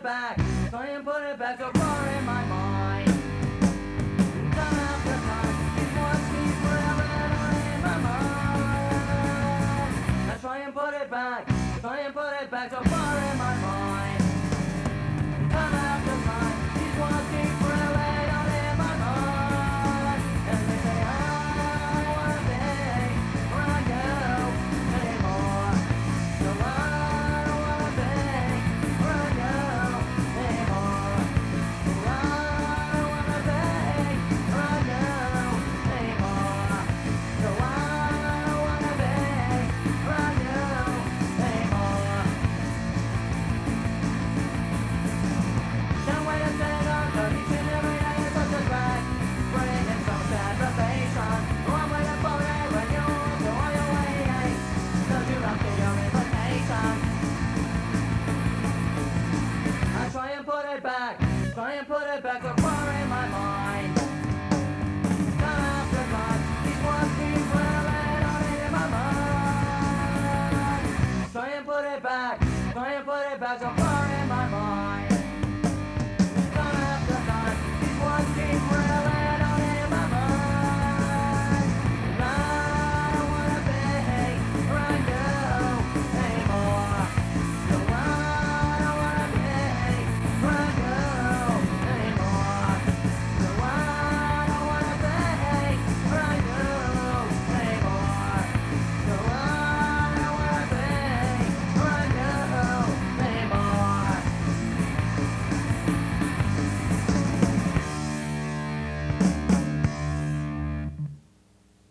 it back. Try and put it back so far in my mind. Time after time, these words keep rattling in my mind. I try and put it back. Try and put it back so far in my mind. Time after time, these words keep rattling in my mind. And they say I don't wanna be where I go anymore. So I don't wanna be where I go anymore. So I don't wanna be where I go anymore. So I don't wanna be where I go anymore. Can't wait to sit on 30 each and every day is such a drag. Bringing some aggravation. Oh, I'm waiting for it when you go on your way. Cause you don't get your invitation. I try and put it back. Try and put it back.